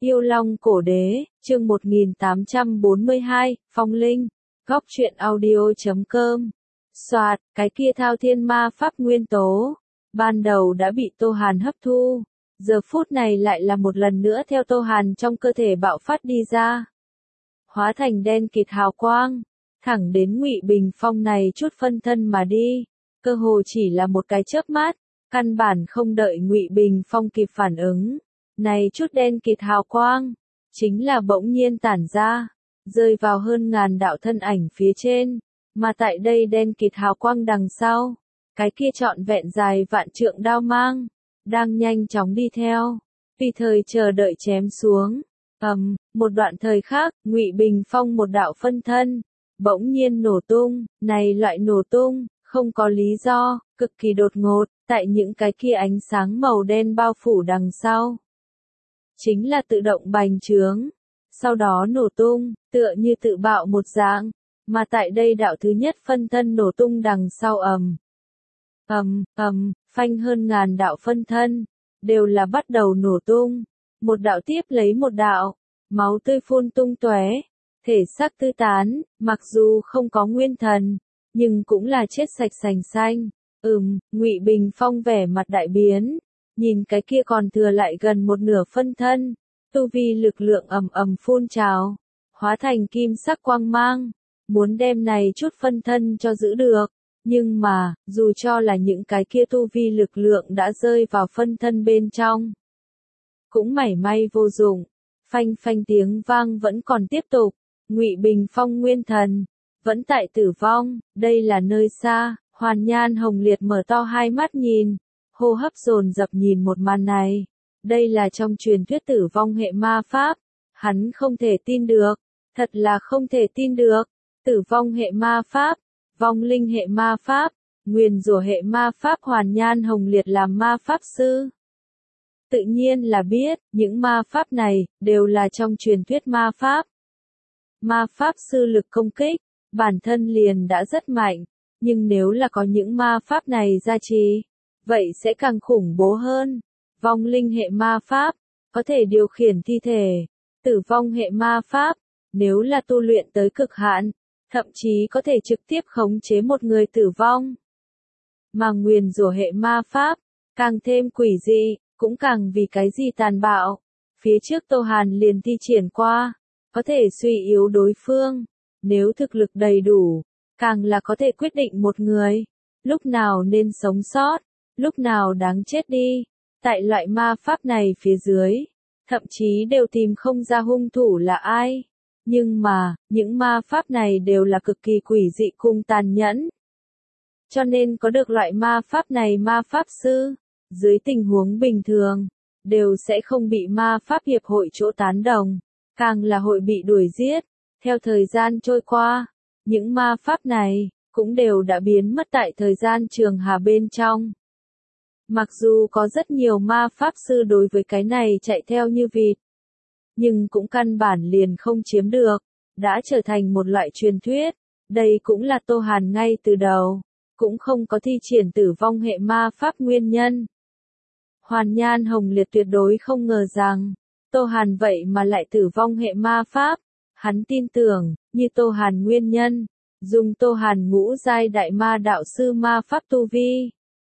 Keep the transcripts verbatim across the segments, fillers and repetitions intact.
Yêu Long Cổ Đế, chương một nghìn tám trăm bốn mươi hai, Phong Linh, góc truyện audio chấm com. Soạt, cái kia thao thiên ma pháp nguyên tố, ban đầu đã bị Tô Hàn hấp thu, giờ phút này lại là một lần nữa theo Tô Hàn trong cơ thể bạo phát đi ra. Hóa thành đen kịt hào quang, thẳng đến Ngụy Bình Phong này chút phân thân mà đi, cơ hồ chỉ là một cái chớp mắt, căn bản không đợi Ngụy Bình Phong kịp phản ứng. Này chút đen kịt hào quang, chính là bỗng nhiên tản ra, rơi vào hơn ngàn đạo thân ảnh phía trên, mà tại đây đen kịt hào quang đằng sau, cái kia trọn vẹn dài vạn trượng đao mang, đang nhanh chóng đi theo, vì thời chờ đợi chém xuống. Ầm, một đoạn thời khác, Ngụy Bình Phong một đạo phân thân, bỗng nhiên nổ tung, này loại nổ tung, không có lý do, cực kỳ đột ngột, tại những cái kia ánh sáng màu đen bao phủ đằng sau. Chính là tự động bành trướng, sau đó nổ tung, tựa như tự bạo một dạng, mà tại đây đạo thứ nhất phân thân nổ tung đằng sau ầm. Ầm, ầm, phanh hơn ngàn đạo phân thân, đều là bắt đầu nổ tung, một đạo tiếp lấy một đạo, máu tươi phun tung tóe, thể xác tư tán, mặc dù không có nguyên thần, nhưng cũng là chết sạch sành xanh. Ừm, Ngụy Bình Phong vẻ mặt đại biến. Nhìn cái kia còn thừa lại gần một nửa phân thân, tu vi lực lượng ầm ầm phun trào, hóa thành kim sắc quang mang, muốn đem này chút phân thân cho giữ được, nhưng mà, dù cho là những cái kia tu vi lực lượng đã rơi vào phân thân bên trong, cũng mảy may vô dụng, phanh phanh tiếng vang vẫn còn tiếp tục, Ngụy Bình Phong nguyên thần, vẫn tại tử vong, đây là nơi xa, Hoàn Nhan Hồng Liệt mở to hai mắt nhìn. Hô hấp dồn dập nhìn một màn này, đây là trong truyền thuyết tử vong hệ ma pháp, hắn không thể tin được, thật là không thể tin được, tử vong hệ ma pháp, vong linh hệ ma pháp, nguyền rủa hệ ma pháp. Hoàn Nhan Hồng Liệt làm ma pháp sư, tự nhiên là biết, những ma pháp này, đều là trong truyền thuyết ma pháp. Ma pháp sư lực công kích, bản thân liền đã rất mạnh, nhưng nếu là có những ma pháp này gia trì, vậy sẽ càng khủng bố hơn. Vong linh hệ ma pháp, có thể điều khiển thi thể. Tử vong hệ ma pháp, nếu là tu luyện tới cực hạn, thậm chí có thể trực tiếp khống chế một người tử vong. Mà nguyền rủa hệ ma pháp, càng thêm quỷ dị, cũng càng vì cái gì tàn bạo. Phía trước Tô Hàn liền thi triển qua, có thể suy yếu đối phương. Nếu thực lực đầy đủ, càng là có thể quyết định một người, lúc nào nên sống sót, lúc nào đáng chết đi. Tại loại ma pháp này phía dưới, thậm chí đều tìm không ra hung thủ là ai. Nhưng mà, những ma pháp này đều là cực kỳ quỷ dị cùng tàn nhẫn. Cho nên có được loại ma pháp này ma pháp sư, dưới tình huống bình thường, đều sẽ không bị ma pháp hiệp hội chỗ tán đồng, càng là hội bị đuổi giết. Theo thời gian trôi qua, những ma pháp này, cũng đều đã biến mất tại thời gian trường hà bên trong. Mặc dù có rất nhiều ma pháp sư đối với cái này chạy theo như vịt, nhưng cũng căn bản liền không chiếm được, đã trở thành một loại truyền thuyết. Đây cũng là Tô Hàn ngay từ đầu, cũng không có thi triển tử vong hệ ma pháp nguyên nhân. Hoàn Nhan Hồng Liệt tuyệt đối không ngờ rằng, Tô Hàn vậy mà lại tử vong hệ ma pháp. Hắn tin tưởng, như Tô Hàn nguyên nhân, dùng Tô Hàn ngũ giai đại ma đạo sư ma pháp tu vi.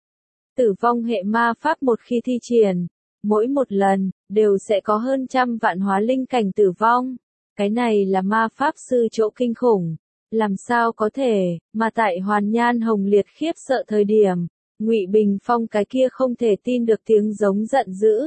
Tử vong hệ ma pháp một khi thi triển, mỗi một lần, đều sẽ có hơn trăm vạn hóa linh cảnh tử vong. Cái này là ma pháp sư chỗ kinh khủng. Làm sao có thể, mà tại Hoàn Nhan Hồng Liệt khiếp sợ thời điểm, Ngụy Bình Phong cái kia không thể tin được tiếng giống giận dữ.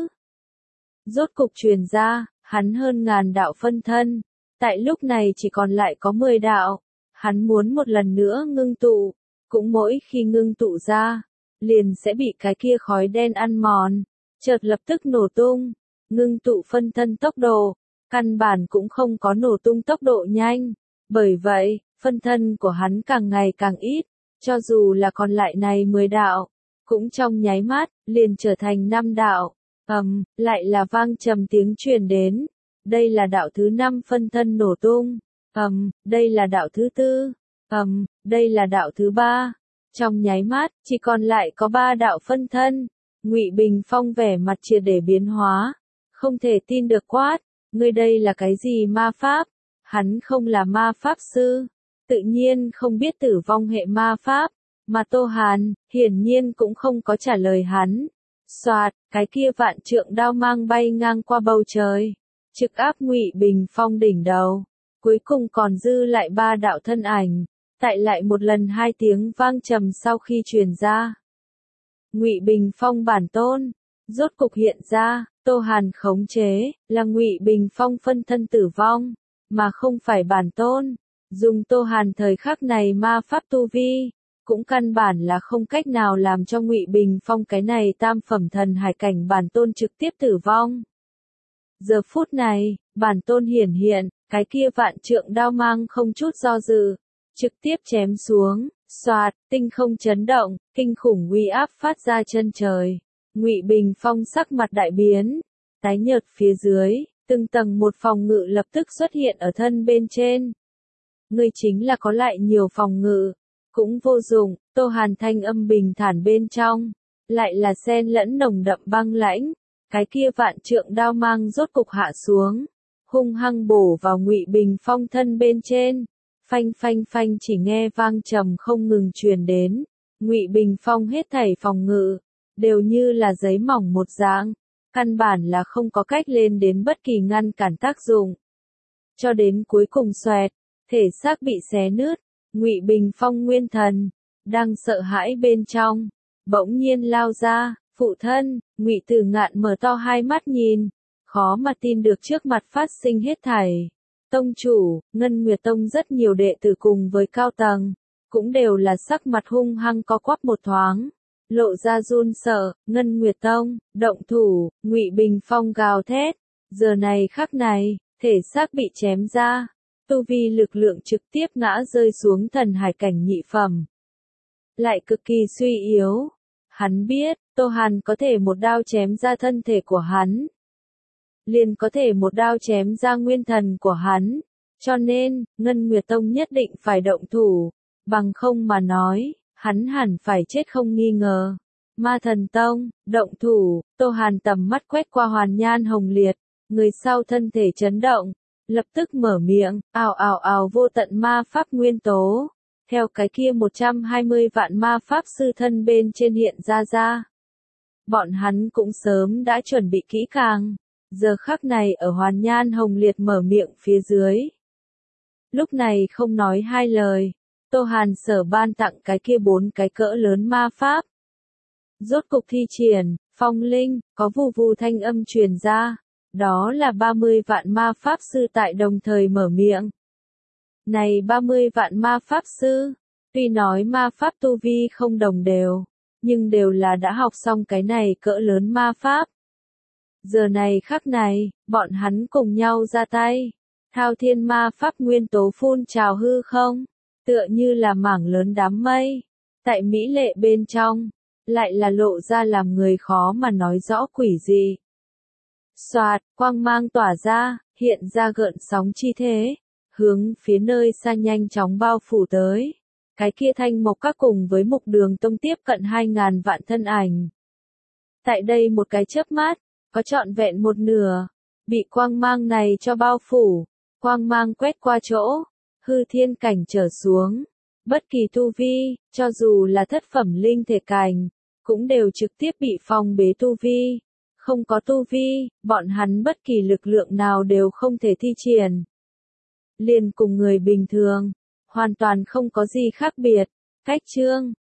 Rốt cục truyền ra, hắn hơn ngàn đạo phân thân, tại lúc này chỉ còn lại có mười đạo. Hắn muốn một lần nữa ngưng tụ, cũng mỗi khi ngưng tụ ra, liền sẽ bị cái kia khói đen ăn mòn, chợt lập tức nổ tung. Ngưng tụ phân thân tốc độ, căn bản cũng không có nổ tung tốc độ nhanh, bởi vậy, phân thân của hắn càng ngày càng ít, cho dù là còn lại này mười đạo, cũng trong nháy mắt, liền trở thành năm đạo. Ầm, lại là vang trầm tiếng truyền đến, đây là đạo thứ năm phân thân nổ tung. Ầm, đây là đạo thứ tư. Ầm, đây là đạo thứ ba. Trong nháy mắt, chỉ còn lại có ba đạo phân thân. Ngụy Bình Phong vẻ mặt triệt để biến hóa, không thể tin được quát, ngươi đây là cái gì ma pháp? Hắn không là ma pháp sư, tự nhiên không biết tử vong hệ ma pháp, mà Tô Hàn, hiển nhiên cũng không có trả lời hắn. Soạt, cái kia vạn trượng đao mang bay ngang qua bầu trời, trực áp Ngụy Bình Phong đỉnh đầu, cuối cùng còn dư lại ba đạo thân ảnh, tại lại một lần hai tiếng vang trầm sau khi truyền ra. Ngụy Bình Phong bản tôn, rốt cục hiện ra, Tô Hàn khống chế, là Ngụy Bình Phong phân thân tử vong, mà không phải bản tôn. Dùng Tô Hàn thời khắc này ma pháp tu vi, cũng căn bản là không cách nào làm cho Ngụy Bình Phong cái này tam phẩm thần hải cảnh bản tôn trực tiếp tử vong. Giờ phút này, bản tôn hiển hiện, cái kia vạn trượng đao mang không chút do dự, trực tiếp chém xuống, xoạt, tinh không chấn động, kinh khủng uy áp phát ra chân trời. Ngụy Bình Phong sắc mặt đại biến, tái nhợt phía dưới, từng tầng một phòng ngự lập tức xuất hiện ở thân bên trên. Ngươi chính là có lại nhiều phòng ngự, cũng vô dụng. Tô Hàn thanh âm bình thản bên trong, lại là xen lẫn nồng đậm băng lãnh. Cái kia vạn trượng đao mang rốt cục hạ xuống, hung hăng bổ vào Ngụy Bình Phong thân bên trên. Phanh phanh phanh chỉ nghe vang trầm không ngừng truyền đến. Ngụy Bình Phong hết thảy phòng ngự, đều như là giấy mỏng một dạng, căn bản là không có cách lên đến bất kỳ ngăn cản tác dụng. Cho đến cuối cùng xoẹt, thể xác bị xé nứt, Ngụy Bình Phong nguyên thần, đang sợ hãi bên trong, bỗng nhiên lao ra, phụ thân. Ngụy Tử Ngạn mở to hai mắt nhìn, khó mà tin được trước mặt phát sinh hết thảy. Tông chủ, Ngân Nguyệt Tông rất nhiều đệ tử cùng với cao tầng, cũng đều là sắc mặt hung hăng co quắp một thoáng, lộ ra run sợ. Ngân Nguyệt Tông, động thủ. Ngụy Bình Phong gào thét, giờ này khắc này, thể xác bị chém ra, tu vi lực lượng trực tiếp ngã rơi xuống thần hải cảnh nhị phẩm, lại cực kỳ suy yếu. Hắn biết, Tô Hàn có thể một đao chém ra thân thể của hắn, liền có thể một đao chém ra nguyên thần của hắn, cho nên, Ngân Nguyệt Tông nhất định phải động thủ, bằng không mà nói, hắn hẳn phải chết không nghi ngờ. Ma Thần Tông, động thủ. Tô Hàn tầm mắt quét qua Hoàn Nhan Hồng Liệt, người sau thân thể chấn động, lập tức mở miệng, ào ào ào vô tận ma pháp nguyên tố, theo cái kia một trăm hai mươi vạn ma pháp sư thân bên trên hiện ra ra. Bọn hắn cũng sớm đã chuẩn bị kỹ càng, giờ khắc này ở Hoàn Nhan Hồng Liệt mở miệng phía dưới. Lúc này không nói hai lời, Tô Hàn sở ban tặng cái kia bốn cái cỡ lớn ma pháp. Rốt cục thi triển, phong linh, có vù vù thanh âm truyền ra, đó là ba mươi vạn ma pháp sư tại đồng thời mở miệng. Này ba mươi vạn ma pháp sư, tuy nói ma pháp tu vi không đồng đều, nhưng đều là đã học xong cái này cỡ lớn ma pháp. Giờ này khắc này, bọn hắn cùng nhau ra tay, thao thiên ma pháp nguyên tố phun trào hư không, tựa như là mảng lớn đám mây, tại mỹ lệ bên trong, lại là lộ ra làm người khó mà nói rõ quỷ dị. Xoạt, quang mang tỏa ra, hiện ra gợn sóng chi thế, hướng phía nơi xa nhanh chóng bao phủ tới. Cái kia thanh mộc các cùng với mục đường tông tiếp cận hai ngàn vạn thân ảnh. Tại đây một cái chớp mắt, có trọn vẹn một nửa, bị quang mang này cho bao phủ, quang mang quét qua chỗ, hư thiên cảnh trở xuống. Bất kỳ tu vi, cho dù là thất phẩm linh thể cảnh, cũng đều trực tiếp bị phong bế tu vi. Không có tu vi, bọn hắn bất kỳ lực lượng nào đều không thể thi triển. Liền cùng người bình thường, hoàn toàn không có gì khác biệt. Cách chương